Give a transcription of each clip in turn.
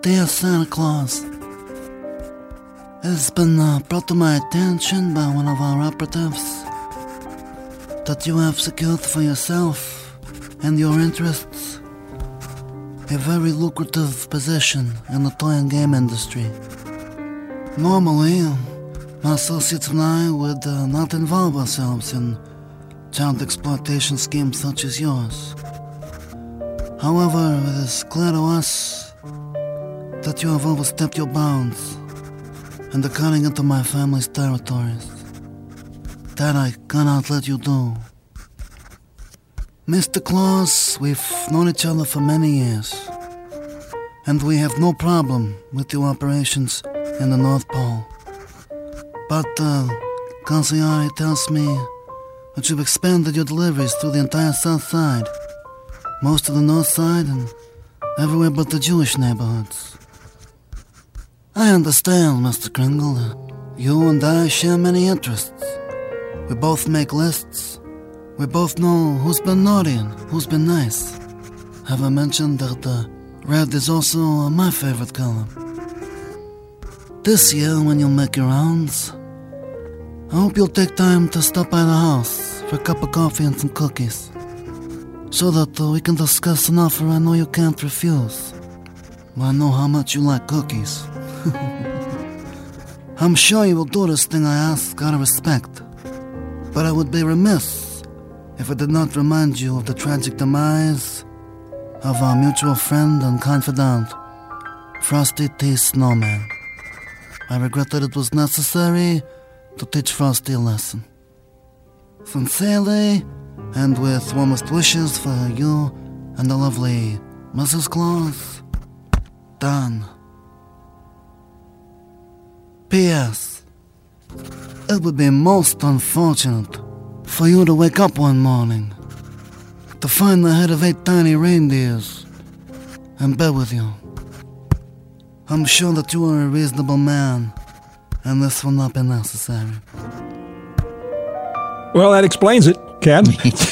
Dear Santa Claus, it has been brought to my attention by one of our operatives that you have secured for yourself and your interests a very lucrative position in the toy and game industry. Normally, my associates and I would not involve ourselves in child exploitation schemes such as yours. However, it is clear to us that you have overstepped your bounds and are cutting into my family's territories. That I cannot let you do. Mr. Claus, we've known each other for many years, and we have no problem with your operations in the North Pole. But, Consigliere tells me that you've expanded your deliveries through the entire South Side, most of the North Side, and everywhere but the Jewish neighborhoods. I understand, Mr. Kringle, that you and I share many interests. We both make lists. We both know who's been naughty and who's been nice. Have I mentioned that red is also my favorite color? This year, when you make your rounds, I hope you'll take time to stop by the house for a cup of coffee and some cookies, so that we can discuss an offer I know you can't refuse. I know how much you like cookies. I'm sure you will do this thing I ask out of respect, but I would be remiss if I did not remind you of the tragic demise of our mutual friend and confidant, Frosty T. Snowman. I regret that it was necessary to teach Frosty a lesson. Sincerely, and with warmest wishes for you and the lovely Mrs. Claus, Don. P.S. It would be most unfortunate for you to wake up one morning to find the head of 8 tiny reindeers in bed with you. I'm sure that you are a reasonable man, and this will not be necessary. Well, that explains it, Ken.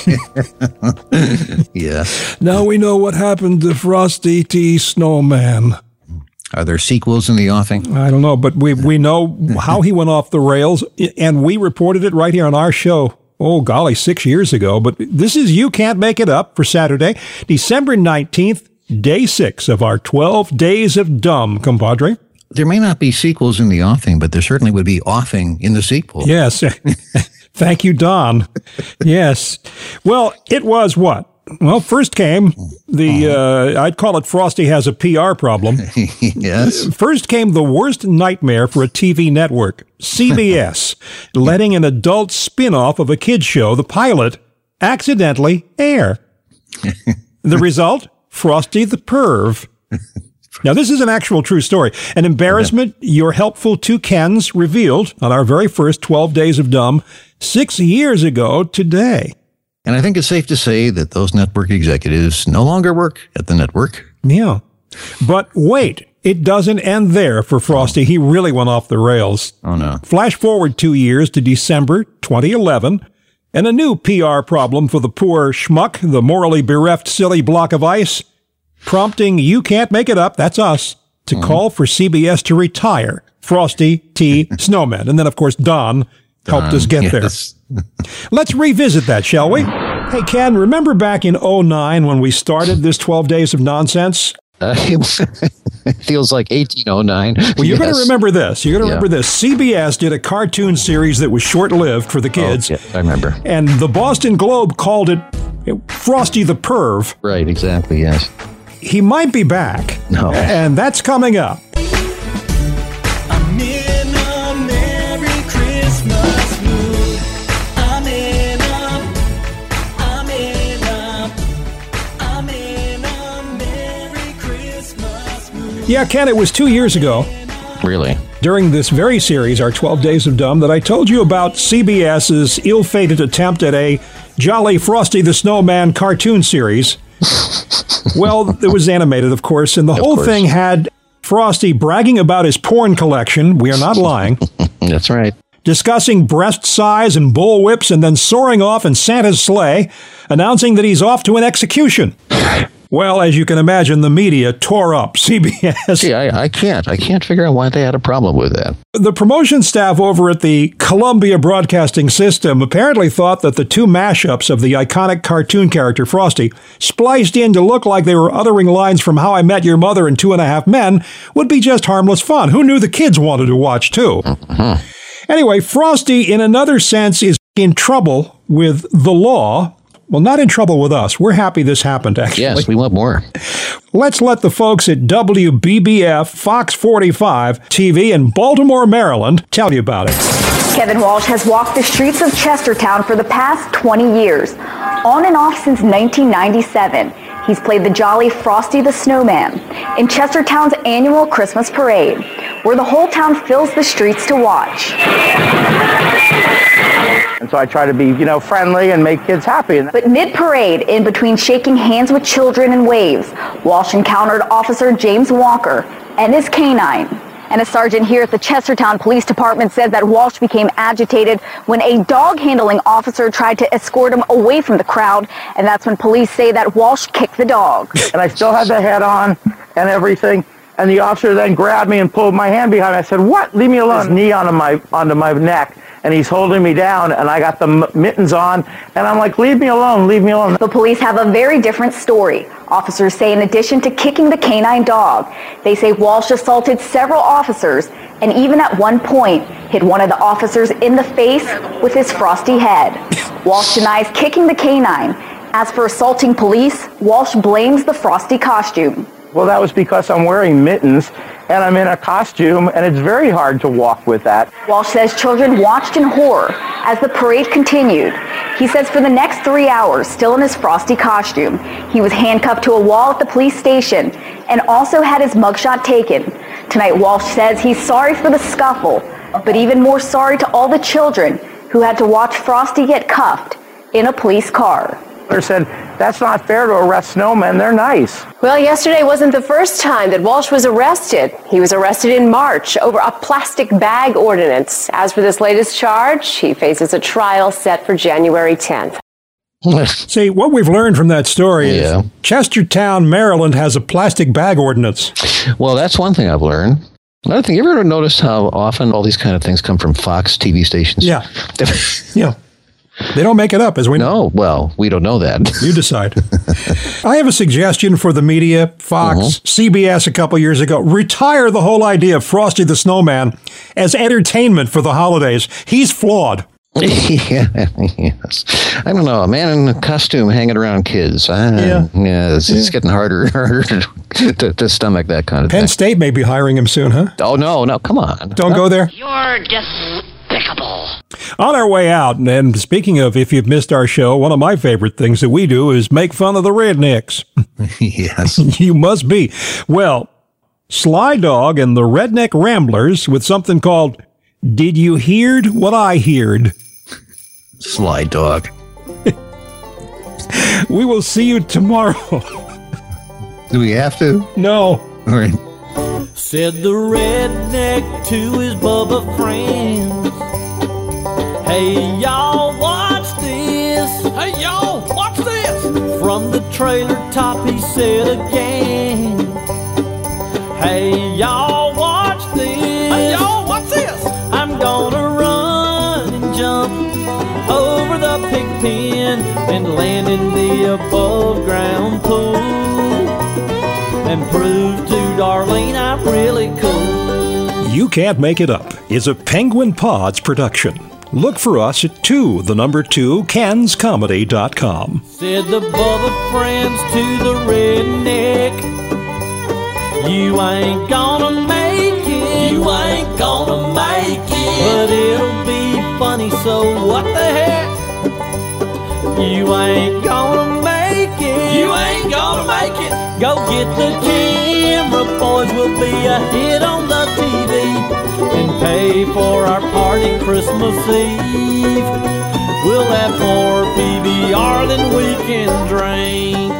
Yeah. Now we know what happened to Frosty T. Snowman. Are there sequels in the offing? I don't know, but we know how he went off the rails, and we reported it right here on our show. Oh, golly, 6 years ago. But this is You Can't Make It Up for Saturday, December 19th, day 6 of our 12 Days of Dumb, compadre. There may not be sequels in the offing, but there certainly would be offing in the sequel. Yes. Thank you, Don. Yes. Well, it was what? Well, first came I'd call it Frosty has a PR problem. Yes. First came the worst nightmare for a TV network, CBS, letting an adult spin-off of a kid's show, the pilot, accidentally air. The result? Frosty the Perv. Now, this is an actual true story. An embarrassment your helpful two Kens revealed on our very first 12 Days of Dumb 6 years ago today. And I think it's safe to say that those network executives no longer work at the network. Yeah. But wait, it doesn't end there for Frosty. He really went off the rails. Oh, no. Flash forward 2 years to December 2011, and a new PR problem for the poor schmuck, the morally bereft silly block of ice, prompting You Can't Make It Up, that's us, to call for CBS to retire Frosty T. Snowman. And then, of course, Don helped us get there. Let's revisit that, shall we? Hey, Ken, remember back in 2009 when we started this 12 Days of Nonsense? It feels like 1809. Well, you're going to remember this. You're going to remember this. CBS did a cartoon series that was short-lived for the kids. Oh, yeah, I remember. And the Boston Globe called it Frosty the Perv. Right, exactly, yes. He might be back. No. And that's coming up. Yeah, Ken, it was 2 years ago. Really? During this very series, our 12 Days of Dumb, that I told you about CBS's ill-fated attempt at a Jolly Frosty the Snowman cartoon series. Well, it was animated, of course, and the whole thing had Frosty bragging about his porn collection. We are not lying. That's right. Discussing breast size and bull whips, and then soaring off in Santa's sleigh, announcing that he's off to an execution. Well, as you can imagine, the media tore up CBS. Gee, I can't figure out why they had a problem with that. The promotion staff over at the Columbia Broadcasting System apparently thought that the two mashups of the iconic cartoon character Frosty, spliced in to look like they were uttering lines from How I Met Your Mother and 2.5 Men, would be just harmless fun. Who knew the kids wanted to watch, too? Mm-hmm. Anyway, Frosty, in another sense, is in trouble with the law. Well, not in trouble with us. We're happy this happened, actually. Yes, we want more. Let's let the folks at WBBF Fox 45 TV in Baltimore, Maryland, tell you about it. Kevin Walsh has walked the streets of Chestertown for the past 20 years, on and off since 1997. He's played the jolly Frosty the Snowman in Chestertown's annual Christmas parade, where the whole town fills the streets to watch. And so I try to be, friendly and make kids happy. But mid-parade, in between shaking hands with children and waves, Walsh encountered Officer James Walker and his canine. And a sergeant here at the Chestertown Police Department said that Walsh became agitated when a dog-handling officer tried to escort him away from the crowd, and that's when police say that Walsh kicked the dog. And I still had the head on and everything, and the officer then grabbed me and pulled my hand behind me. I said, "What? Leave me alone." His knee onto my neck, and he's holding me down, and I got the mittens on, and I'm like, "Leave me alone, leave me alone." The police have a very different story. Officers say in addition to kicking the canine dog, they say Walsh assaulted several officers and even at one point hit one of the officers in the face with his frosty head. Walsh denies kicking the canine. As for assaulting police, Walsh blames the frosty costume. Well, that was because I'm wearing mittens and I'm in a costume, and it's very hard to walk with that. Walsh says children watched in horror as the parade continued. He says for the next 3 hours, still in his frosty costume, he was handcuffed to a wall at the police station and also had his mugshot taken. Tonight, Walsh says he's sorry for the scuffle, but even more sorry to all the children who had to watch Frosty get cuffed in a police car. They said, "That's not fair to arrest snowmen. They're nice." Well, yesterday wasn't the first time that Walsh was arrested. He was arrested in March over a plastic bag ordinance. As for this latest charge, he faces a trial set for January 10th. See, what we've learned from that story is Chestertown, Maryland has a plastic bag ordinance. Well, that's one thing I've learned. Another thing, you ever noticed how often all these kind of things come from Fox TV stations? Yeah. Yeah. They don't make it up, as we know. No, well, we don't know that. You decide. I have a suggestion for the media, Fox, CBS a couple years ago. Retire the whole idea of Frosty the Snowman as entertainment for the holidays. He's flawed. Yes. I don't know. A man in a costume hanging around kids. It's getting harder and harder to stomach that kind of thing. Penn State may be hiring him soon, huh? Oh, no, come on. Don't go there. You're despicable. On our way out, and speaking of if you've missed our show, one of my favorite things that we do is make fun of the rednecks. Yes. You must be. Well, Sly Dog and the Redneck Ramblers with something called Did You Heard What I Heard? Sly Dog. We will see you tomorrow. Do we have to? No. All right. Said the redneck to his Bubba friends, "Hey, y'all, watch this. Hey, y'all, watch this." From the trailer top, he said again, "Hey, y'all, watch this. Hey, y'all, watch this. I'm gonna run and jump over the pig pen and land in the above-ground pool and prove to Darlene I'm really cool." You Can't Make It Up is a Penguin Pods production. Look for us at 2kenscomedy.com. Said the Bubba friends to the redneck, "You ain't gonna make it. You ain't gonna make it. But it'll be funny, so what the heck? You ain't gonna make it. You ain't gonna make it. Go get the camera, boys. We'll be a hit on the TV and pay for our party Christmas Eve. We'll have more PBR than we can drink."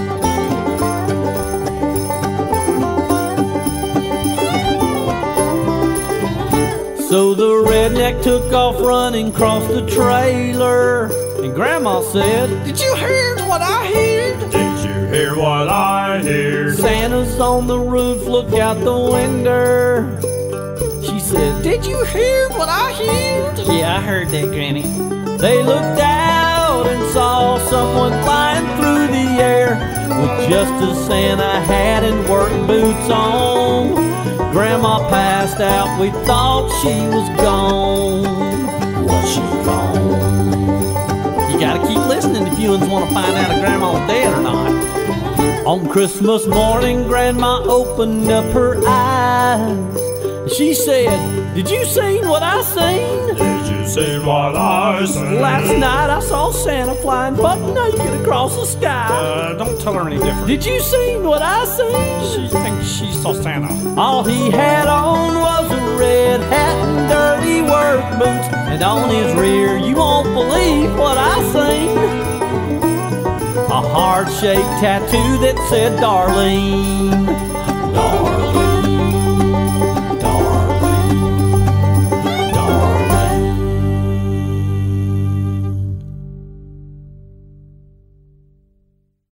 So the redneck took off running across the trailer, and Grandma said, "Did you hear what I heard? Did you hear what I hear? Santa's on the roof, look out the window. She said, did you hear what I heard? Yeah, I heard that, Granny. They looked out and saw someone flying through the air with just a Santa hat and work boots on. Grandma passed out, we thought she was gone. Was she gone? You gotta keep listening if you want to find out if Grandma's dead or not. On Christmas morning, Grandma opened up her eyes. She said, did you seen what I seen? Did you see what I seen? Last night I saw Santa flying butt naked across the sky. Don't tell her any different. Did you seen what I seen? She thinks she saw Santa. All he had on was a red hat and dirty work boots. And on his rear, you won't believe what I seen. A heart-shaped tattoo that said Darlene. Darlene.